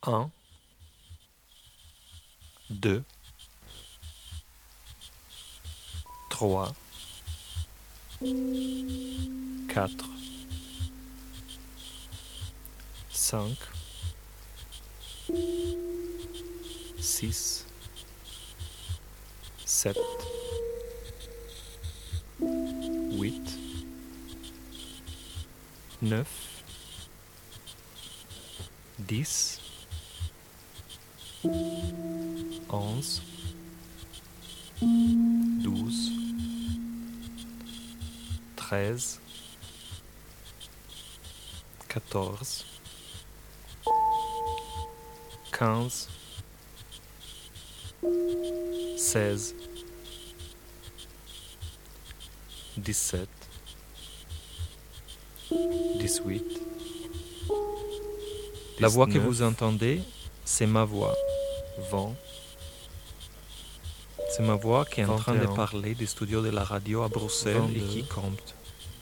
1, 2, 3, 4, 5, 6, 7, 8, 9, 10, 11, 12, 13, 14, 15, 16, 17, 18. La voix que vous entendez, c'est ma voix. 20. C'est ma voix qui est en train de parler du studio de la radio à Bruxelles 22, et qui compte.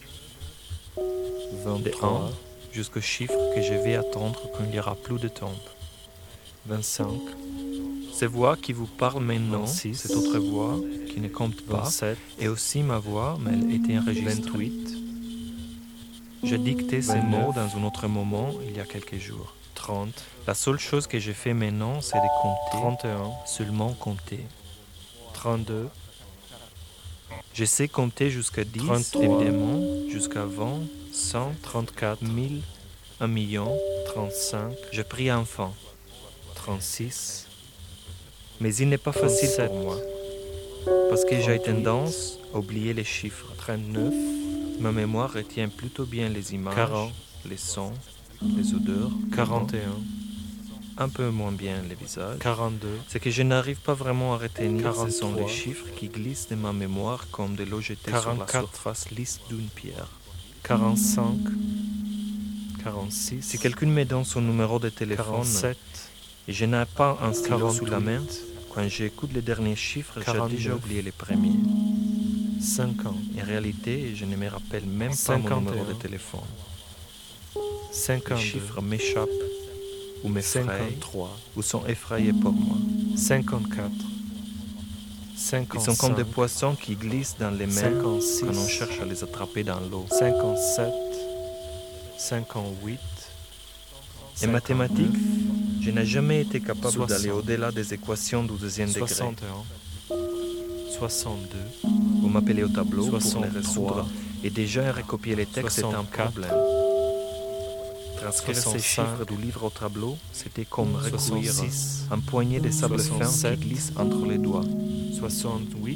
23. De 1 jusqu'au chiffre que je vais attendre quand il n'y aura plus de temps. 25. Ces voix qui vous parlent maintenant, 26, cette autre voix qui ne compte pas, 27, et aussi ma voix, mais elle était enregistrée. 28. J'ai dicté ces mots dans un autre moment, il y a quelques jours. 30. La seule chose que je fais maintenant, c'est de compter. 31. Seulement compter. 32. Je sais compter jusqu'à 10, 33, évidemment, jusqu'à 20, 100, 34, 1000, 1 million, 35. Je prie enfant. 36. Mais il n'est pas 37, facile pour moi, parce que 38, j'ai tendance à oublier les chiffres. 39. Ma mémoire retient plutôt bien les images, 40, les sons, les odeurs. 41. Un peu moins bien les visages. 42. C'est que je n'arrive pas vraiment à retenir. 43. Ce sont les chiffres qui glissent de ma mémoire comme de l'eau jetée 44. Sur la surface lisse d'une pierre. 45. 46. Si quelqu'un me donne son numéro de téléphone 47, et je n'ai pas un stylo 48, sous la main, quand j'écoute les derniers chiffres, 49, j'ai déjà oublié les premiers. 50. En réalité, je ne me rappelle même 51, pas mon numéro de téléphone. 52. Les chiffres m'échappent ou m'effraient 53, ou sont effrayés pour moi. 54. 55, ils sont comme des poissons qui glissent dans les mers 56, quand on cherche à les attraper dans l'eau. 57. 58. En mathématiques, je n'ai jamais été capable 60, d'aller au-delà des équations du deuxième degré. 61. 62. Vous m'appelez au tableau 63, pour les résoudre, et déjà recopier les textes est un problème. Transcrire ces chiffres du livre au tableau, c'était comme recueillir un poignet de sable fin qui glisse entre les doigts. 68,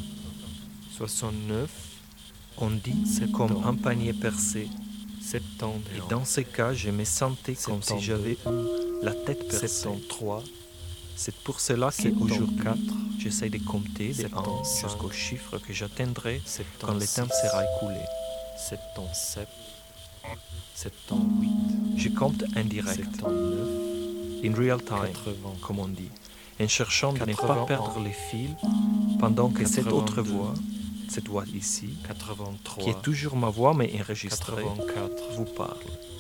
69, on dit c'est comme un panier percé. 70, et dans ces cas, je me sentais comme si j'avais eu la tête percée. 73, c'est pour cela qu'au jour 4, j'essaie de compter de 1 jusqu'au chiffre que j'atteindrai quand le temps sera écoulé. 77, 78, je compte indirect, 79, in real time, 80, comme on dit, en cherchant de ne pas perdre les fils, pendant que 82, cette autre voix, cette voix ici, 83, qui est toujours ma voix mais enregistrée, 84, vous parle.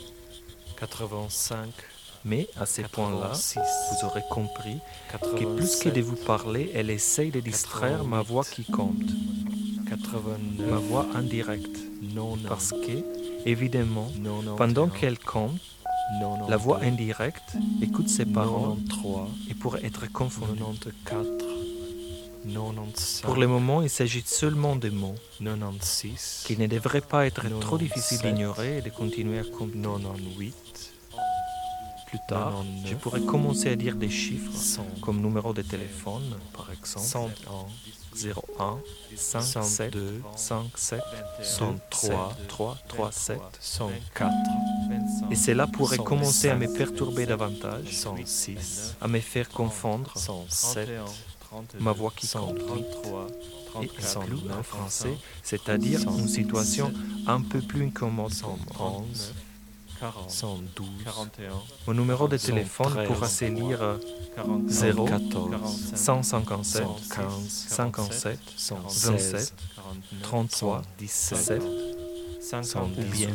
85, mais à ces points-là, vous aurez compris 87, que plus que de vous parler, elle essaye de distraire 88, ma voix qui compte. 89, ma voix indirecte, non, parce que, évidemment, pendant qu'elle compte, la voix indirecte écoute ses paroles 93, et pourrait être confondue. 94, 95. Pour le moment, il s'agit seulement de mots 96, qui ne devraient pas être 97, trop difficiles d'ignorer et de continuer à compter. 98. Plus tard, 99, je pourrais commencer à dire des chiffres 100, comme numéro de téléphone, par exemple 101, 57, 57, 103, 337, 104. Et cela pourrait 105, commencer à me perturber davantage, 106, à me faire confondre, 107, ma voix qui compte, et inclut en français, c'est-à-dire une situation un peu plus incommode pour moi. 112, 41, mon numéro de téléphone 113, pourra se lire 0, 14, 157, 15, 57, 127, 33, 17, ou bien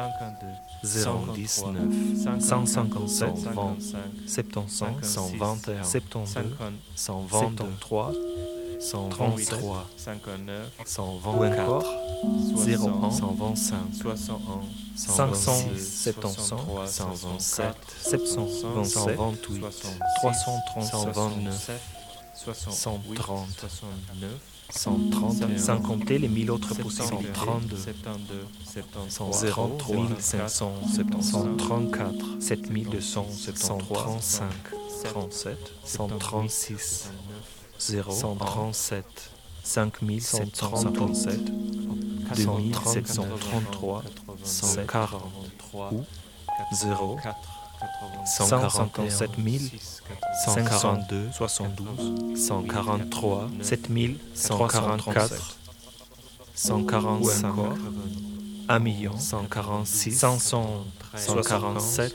019 157 75 121 72 123 133 120 ou encore 01 125 506 700 127 727 330 129 130 131 sans compter les 1000 autres possibilités 132 1500 134 7273 135 37 136 0 137 5757 2733 140 ou 0 147 142 72 143 7334 145 1 million 146 500 147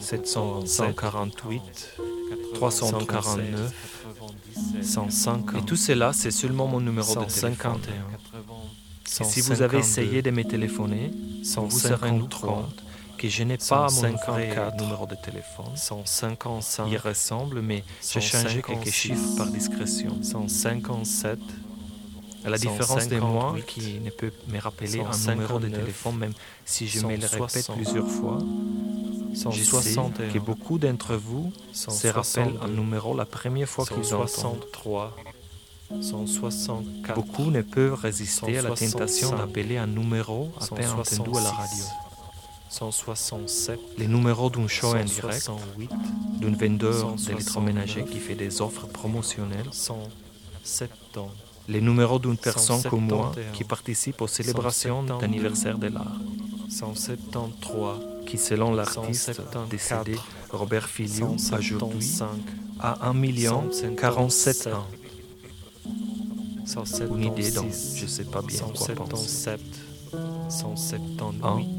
748 349 150. Et tout cela, c'est seulement mon numéro de 51. Et si vous avez essayé de me téléphoner, vous vous rendez compte que je n'ai pas mon vrai numéro de téléphone. 155. Il ressemble, mais j'ai changé quelques chiffres par discrétion. 157. À la différence de moi, qui ne peut me rappeler un numéro de téléphone, même si je me le répète plusieurs fois, je sais que beaucoup d'entre vous se rappellent un numéro la première fois qu'ils l'entendent. 164. Beaucoup ne peuvent résister à la tentation d'appeler un numéro à peine entendu à la radio. 167. Les numéros d'un show en direct, d'un vendeur d'électroménager qui fait des offres promotionnelles. 170. Les numéros d'une personne comme moi qui participe aux célébrations d'anniversaire de l'art. 173. Qui, selon l'artiste décédé Robert Filiou, aujourd'hui a 1 047 ans. Une idée dont je ne sais pas bien quoi penser. 178.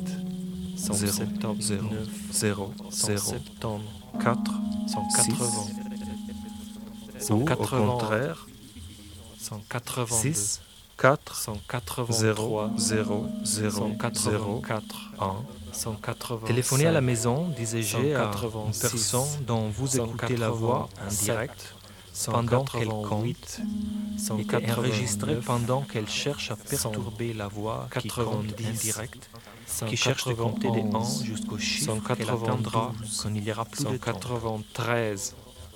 0, 0, 0, 4, 180. Ou au contraire, 6, 4, 0, 0, 0, 0, 1. Téléphonez à la maison, disais-je, à une personne dont vous écoutez la voix en direct pendant qu'elle compte et enregistrée pendant qu'elle cherche à perturber la voix qui compte en direct, qui cherche de compter des 1 jusqu'au chiffre qu'elle atteindra quand il n'y aura plus de 193.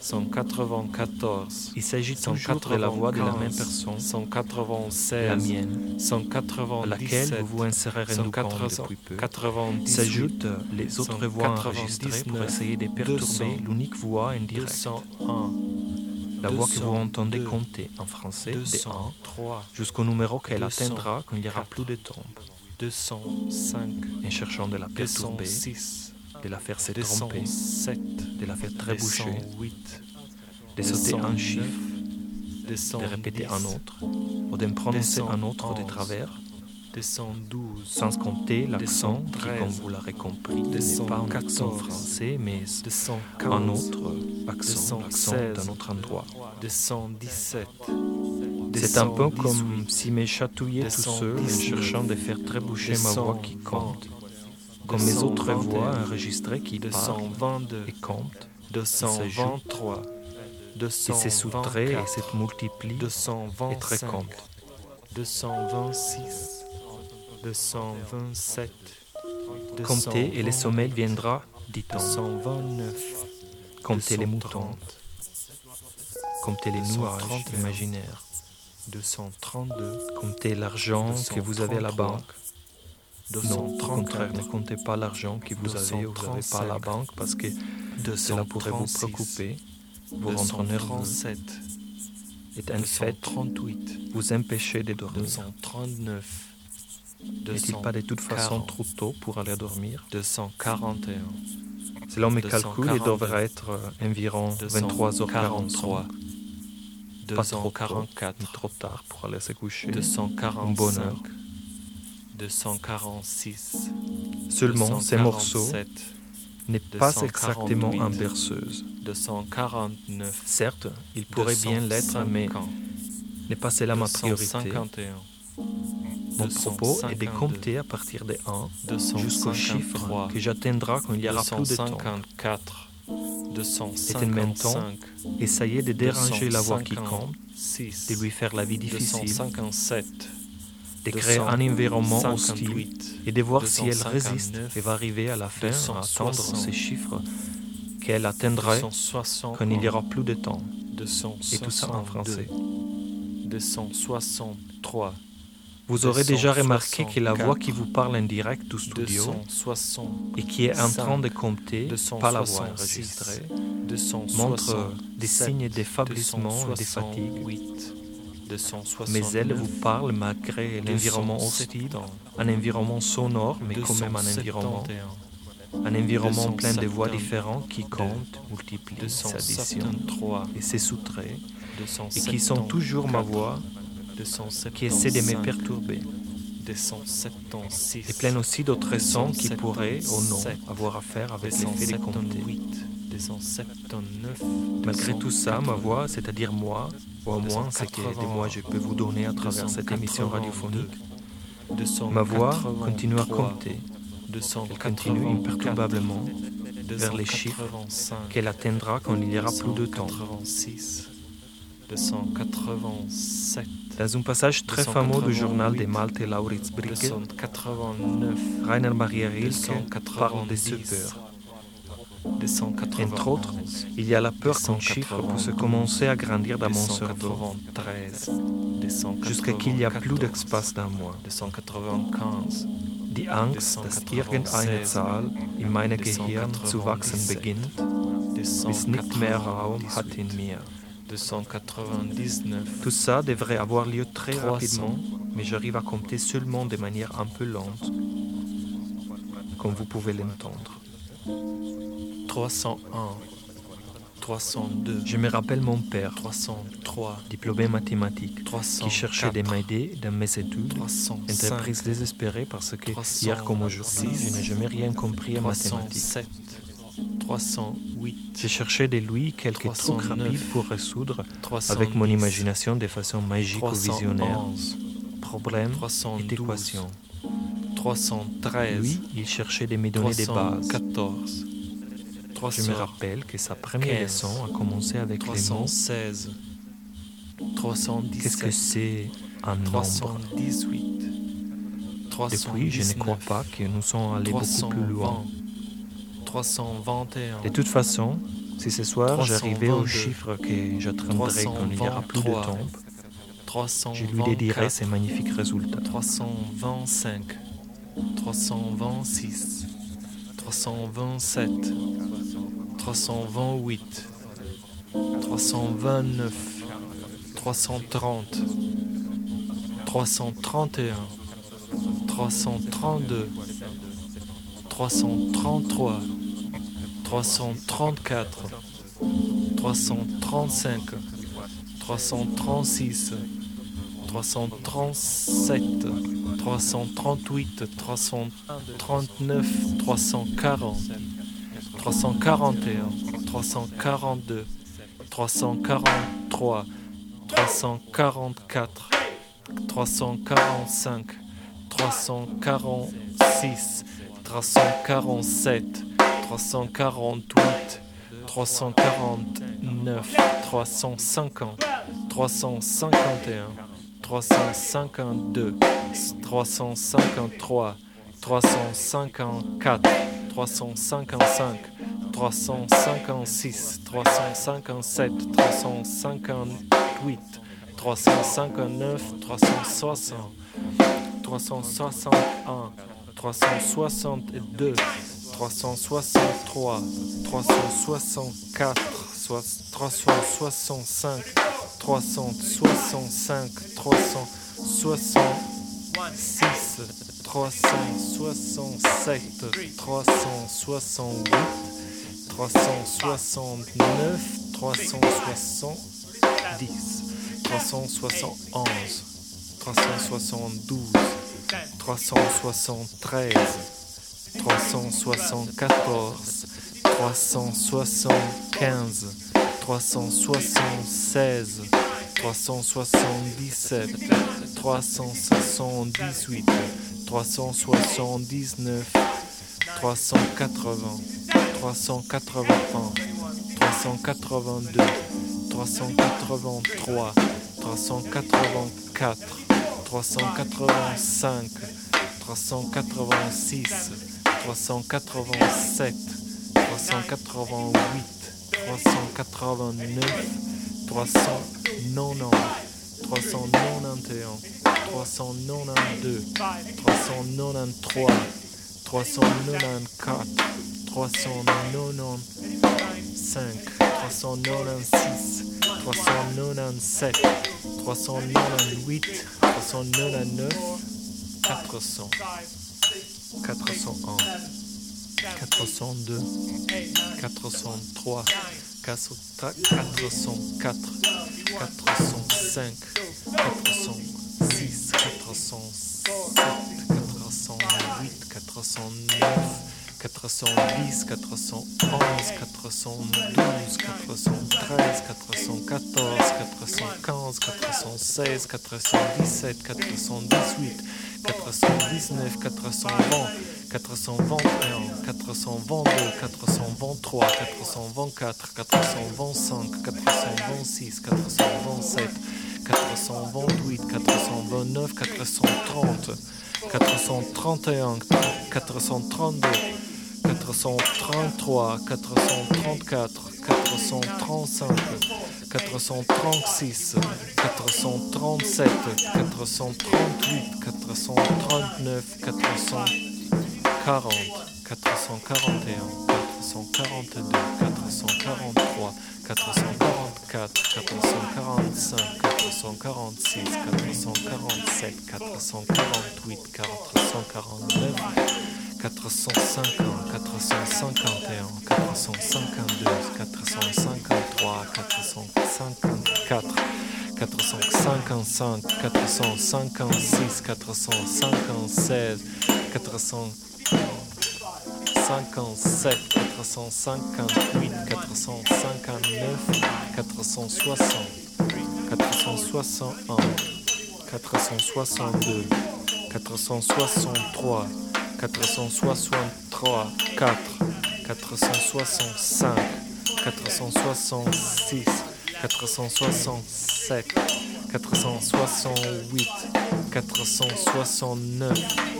194. Il s'agit toujours de la voix de la même personne, 196, la mienne, 190, à laquelle vous vous en serez rendu compte depuis peu. 90. S'ajoutent les autres voix enregistrées pour essayer de perturber l'unique voix en direct. 201. La voix que vous entendez compter en français de 1 jusqu'au numéro qu'elle atteindra quand il n'y aura plus de tombes. 205. En cherchant de la perturber, de la faire se tromper, de la faire trébucher, de sauter un chiffre, de répéter un autre, ou de prononcer un autre de travers, sans compter l'accent qui, comme vous l'aurez compris, n'est pas un accent français, mais un autre accent, l'accent d'un autre endroit. 217. C'est un peu comme si me chatouillais tout seul en cherchant de faire trébucher ma voix qui compte, comme mes autres voix enregistrées qui parlent et comptent, 223, et se soustraient et se multiplient et très comptent. 226, 227, comptez et le sommeil viendra, dit-on. 229, comptez les moutons, comptez les nuages imaginaires. 232, comptez l'argent que vous avez à la banque. Non, au contraire, ne comptez pas l'argent que vous avez ou vous n'avez pas à la banque parce que cela pourrait vous préoccuper, vous rendre nerveux. Et en fait, vous empêcher de dormir. 239, n'est-il pas de toute façon trop tôt pour aller dormir? 241. Selon mes calculs, il devrait être environ 23h43. Pas trop tôt, ni trop tard pour aller se coucher. 245. Bonne heure. 246. Seulement, ces morceaux n'est pas exactement en berceuse. 249. Certes, il pourrait bien l'être, mais n'est pas cela ma priorité. 251. Mon propos est de compter à partir de 1 jusqu'au chiffre que j'atteindrai quand il y aura plus de temps. Et en même temps, essayez de déranger la voix qui compte, de lui faire la vie difficile, de créer un environnement hostile et de voir si elle résiste et va arriver à la fin à atteindre ces chiffres qu'elle atteindrait quand il y aura plus de temps. Et tout ça en français. 263. Vous aurez déjà remarqué que la voix qui vous parle en direct du studio et qui est en train de compter, pas la voix enregistrée, montre des signes d'affaiblissement et de fatigue. Mais elle vous parle malgré l'environnement hostile, un environnement sonore, mais quand même un environnement plein de voix différentes qui comptent, multiplient, s'additionnent et se soustraient, et qui sont toujours ma voix, qui essaie de me perturber. Et plein aussi d'autres sons qui pourraient, ou non, avoir à faire avec l'effet de compter. Malgré tout ça, ma voix, c'est-à-dire moi, ou au moins ce que de moi je peux vous donner à travers cette émission radiophonique, ma voix continue à compter. Elle continue imperturbablement vers les chiffres qu'elle atteindra quand il y aura plus de temps. 287. Dans un passage très fameux du journal de Malte Lauritz Brigge, Rainer Maria Rilke parle de ce peur. Entre autres, il y a la peur qu'un chiffre puisse commencer à grandir dans mon cerveau, jusqu'à qu'il n'y a plus d'espace dans moi. Die Angst, dass irgendeine Zahl in meinem Gehirn zu wachsen beginnt, bis nicht mehr Raum hat in mir. 299. Tout ça devrait avoir lieu très rapidement, mais j'arrive à compter seulement de manière un peu lente, comme vous pouvez l'entendre. 301. 302. Je me rappelle mon père, 303. diplômé mathématique, 304. qui cherchait de m'aider dans mes études, 305. entreprise désespérée parce que, 306. hier comme aujourd'hui, je n'ai jamais rien compris en 307. mathématiques. 308. J'ai cherché de lui quelques 309. trucs rapides pour résoudre, 310. avec mon imagination de façon magique ou 311. visionnaire, problèmes 312. et équations. 313. Lui, il cherchait de me donner des bases. 314. Je me rappelle que sa première 15. leçon a commencé avec les mots 316. 317. « Qu'est-ce que c'est un nombre ?» 318. Depuis, je ne crois pas que nous sommes allés beaucoup plus loin. 321. De toute façon, si ce soir j'arrivais au 322. chiffre que j'atteindrai quand il n'y aura plus de temps, je lui dédierai ces magnifiques résultats. 325. 326. 327. 328. 329. 330. 331. 332. 333. 334. 335. 336. 337. 338. 339. 340. 341. 342. 343. 344. 345. 346. 347, 348, 349, 350, 351, 352, 353, 354, 355, 356, 357, 358, 359, 360, 361, 362, 363, 364, 365, 365, 366, 367, 368, 369, 370, 371, 372, 373, 374, 375, 376, 377, 378, 379, 380, 381, 382, 383, 384, 385, 386, 387, 388, 389, 390, 391, 392, 393, 394, 395, 396, 397, 398, 399, 400, 401, 402, 403, 404, 405, 406, 407, 408, 409, 410, 411, 412, 413, 414, 415, 416, 417, 418, 419, 420, 421, 422, 423, 424, 425, 426, 427, 428, 429, 430, 431, 432, 433, 434, 435, 436, 437, 438, 439, 440, 441, 442, 443, 444, 445, 446, 447, 448, 449, 450, 451, 452, 453, 454, 455, 456, 456, 457, 458, 459, 460, 461, 462, 463, 463, 4, 465, 466, 467, 468, 469,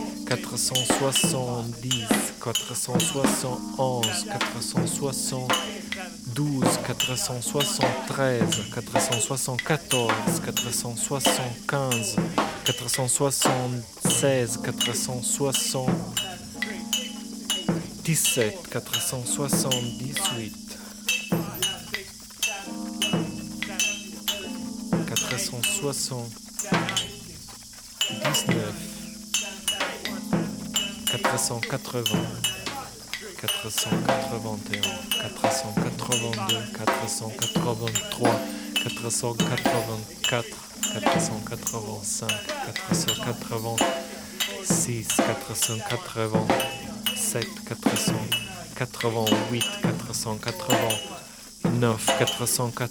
470, 471, 472, 473, 474, 475, 476, 477, 478, 479, 480, 481, 482, 483, 484, 485, 486, 487, 488, 489, 490,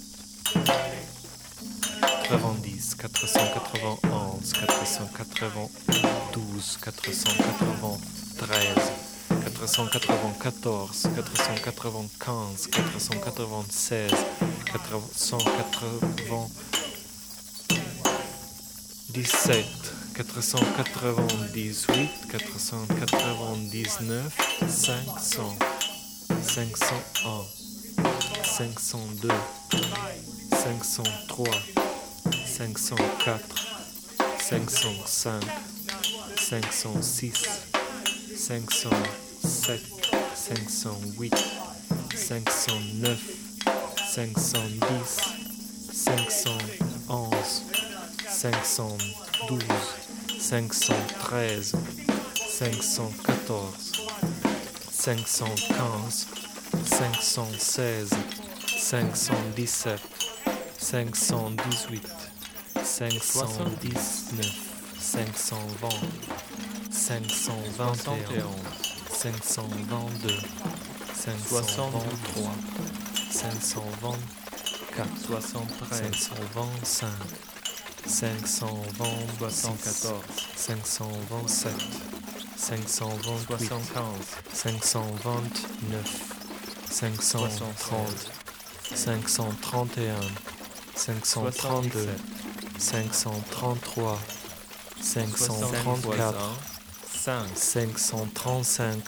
491, 492, 493, 494, 495, 496, 497, 498, 499, 500, 501, 502, 503, 504, 505, 506, 507, 508, 509, 510, 511, 512, 513, 514, 515, 516, 517, 518, 519, 520, 521, 522, 523, 524, 524, 73, 525, 524, 527, 528, 529, 530, 531, 532, 533, 534, 535,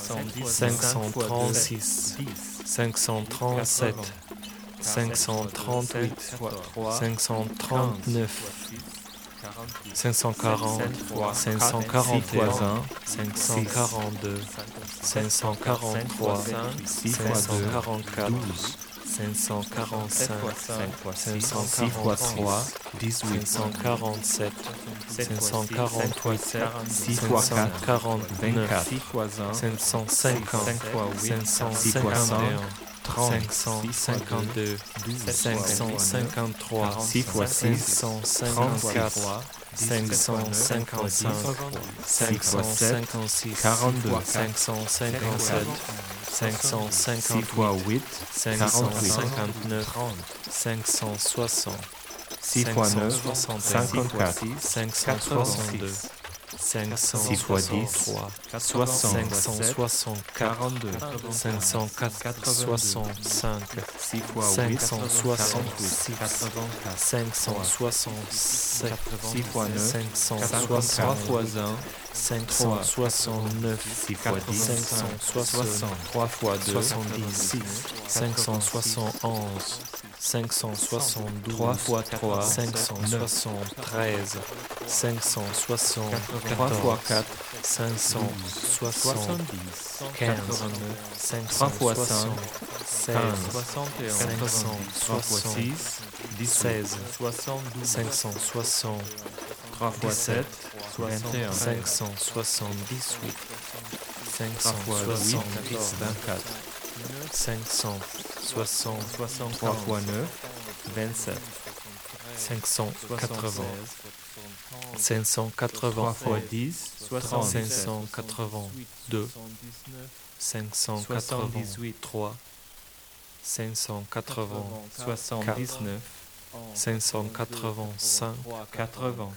536, 537, 538, 539, 540, 541, 542, 543, 544, 545, 546, 547, 548, 549, 550, 551, 552, 553, 554, 555, 556, 42, 557, 558, 559, 560, 6 fois 9, 54, 562, 6 fois 10, 563, 60, 564, 42, 565, 6 fois 8, 566, 567, 6 fois 9, 53 fois 1, 569, 6 fois 10, 563 fois 2, 70, 571, 572, 3 fois 3, 573, 574, 3 fois 4, 575, 3 fois 5, 576, 3 fois 6, 16, 72, 560, 3 fois 7, 21, 578, 3 fois 8, 24, 560, 3 fois 9, 27, 580, 3 fois 581, 10, 30, 582, 583, 580, 79, 585, 80,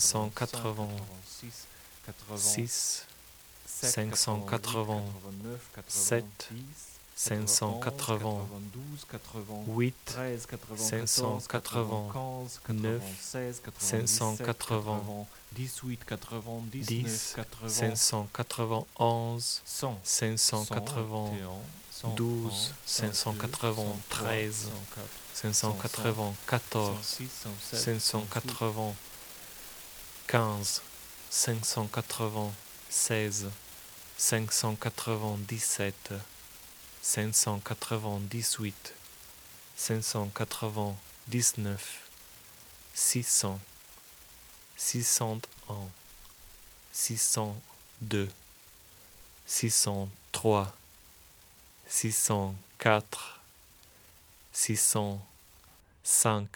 586, 587, 588, 589, 580, 10, 591, 592, 593, 594, 595, 596, 597, 598, 599, 600, 601, 602, 603, 604, 605,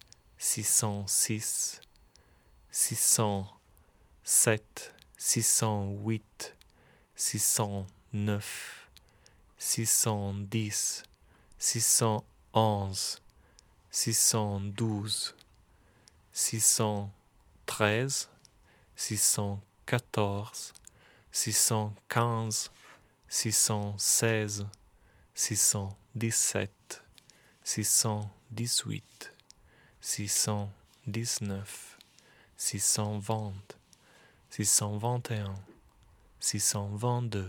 606, 607, 608, 609, 610, 611, 612, 613, 614, 615, 616, 617, 618, 619, 620, 621, 622,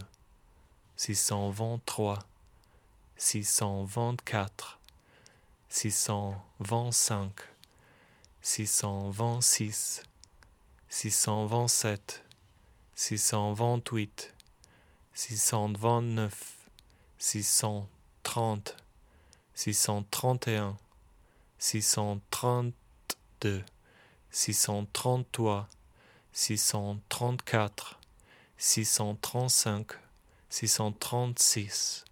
623, 624, 625, 626, 627, 628, 629, 630, 631, 632, 633, 634, 635, 636,